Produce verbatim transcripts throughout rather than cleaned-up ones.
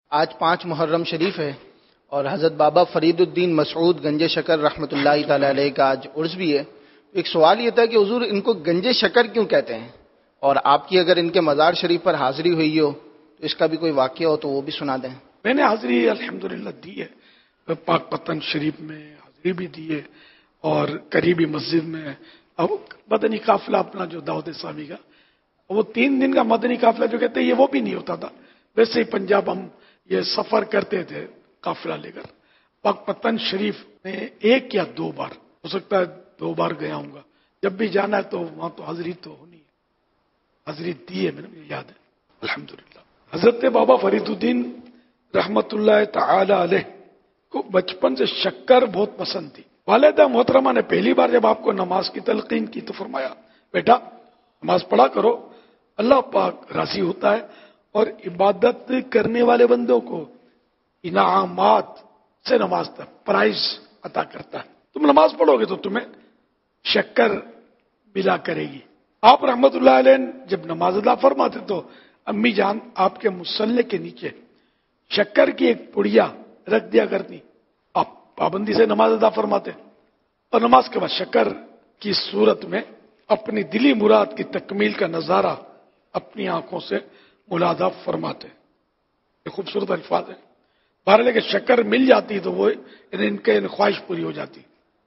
آج پانچ محرم شریف ہے اور حضرت بابا فرید الدین مسعود گنج شکر رحمۃ اللہ تعالی علیہ کا آج عرس بھی ہے۔ ایک سوال یہ تھا کہ حضور ان کو گنج شکر کیوں کہتے ہیں، اور آپ کی اگر ان کے مزار شریف پر حاضری ہوئی ہو تو اس کا بھی کوئی واقعہ ہو تو وہ بھی سنا دیں۔ میں نے حاضری الحمدللہ دی ہے، پاک پتن شریف میں حاضری بھی دی ہے اور قریبی مسجد میں۔ اب مدنی قافلہ اپنا جو دعوت اسلامی کا وہ تین دن کا مدنی قافلہ جو کہتے ہیں یہ وہ بھی نہیں ہوتا تھا، ویسے ہی پنجاب ہم یہ سفر کرتے تھے قافلہ لے کر۔ پاک پتن شریف میں ایک یا دو بار، ہو سکتا ہے دو بار گیا ہوں گا، جب بھی جانا ہے تو وہاں تو حاضری تو ہونی ہے، حاضری دی ہے، میں نے یاد ہے الحمدللہ۔ حضرت بابا فرید الدین رحمت اللہ تعالی علیہ کو بچپن سے شکر بہت پسند تھی۔ والدہ محترمہ نے پہلی بار جب آپ کو نماز کی تلقین کی تو فرمایا، بیٹا نماز پڑھا کرو، اللہ پاک راضی ہوتا ہے اور عبادت کرنے والے بندوں کو انعامات سے نوازتا ہے، پرائز عطا کرتا ہے۔ تم نماز پڑھو گے تو تمہیں شکر ملا کرے گی۔ آپ رحمت اللہ علیہ جب نماز ادا فرماتے تو امی جان آپ کے مصلے کے نیچے شکر کی ایک پڑیا رکھ دیا کرتی، آپ پابندی سے نماز ادا فرماتے اور نماز کے بعد شکر کی صورت میں اپنی دلی مراد کی تکمیل کا نظارہ اپنی آنکھوں سے ملاحظہ فرماتے۔ یہ خوبصورت الفاظ ہیں۔ بہرحال لے کے شکر مل جاتی تو وہ ان کے خواہش پوری ہو جاتی۔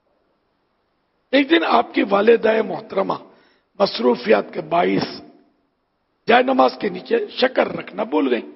ایک دن آپ کی والدہ محترمہ مصروفیات کے باعث جائے نماز کے نیچے شکر رکھنا بھول گئی۔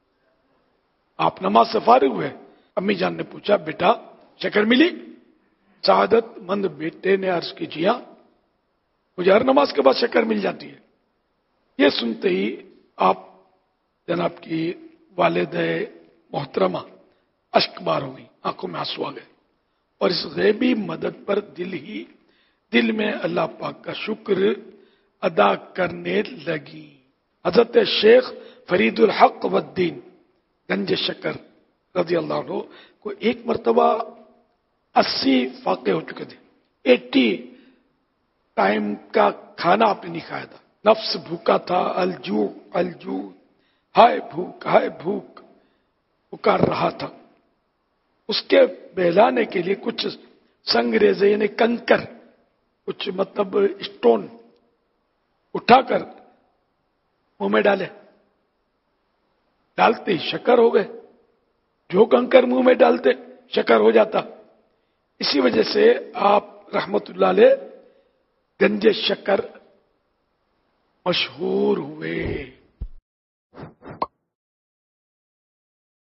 آپ نماز سے فارغ ہوئے، امی جان نے پوچھا، بیٹا شکر ملی؟ سعادت مند بیٹے نے عرض کی، جی ہاں، مجھے ہر نماز کے بعد شکر مل جاتی ہے۔ یہ سنتے ہی آپ جناب کی والدہ محترمہ اشک بار ہو گئی، آنکھوں میں آنسو آ گئے اور اس غیبی مدد پر دل ہی دل میں اللہ پاک کا شکر ادا کرنے لگی۔ حضرت شیخ فرید الحق والدین گنج شکر رضی اللہ عنہ کو ایک مرتبہ اسی فاقے ہو چکے تھے، ایٹی ٹائم کا کھانا آپ نے نہیں کھایا تھا، نفس بھوکا تھا، الجوع الجوع، ہائے بھوک ہائے بھوک پکار رہا تھا۔ اس کے بہلانے کے لیے کچھ سنگریزے یعنی کنکر، کچھ مطلب اسٹون اٹھا کر منہ میں ڈالے، ڈالتے ہی شکر ہو گئے، جو کنکر منہ میں ڈالتے شکر ہو جاتا۔ اسی وجہ سے آپ رحمت اللہ علیہ گنج شکر مشہور ہوئے۔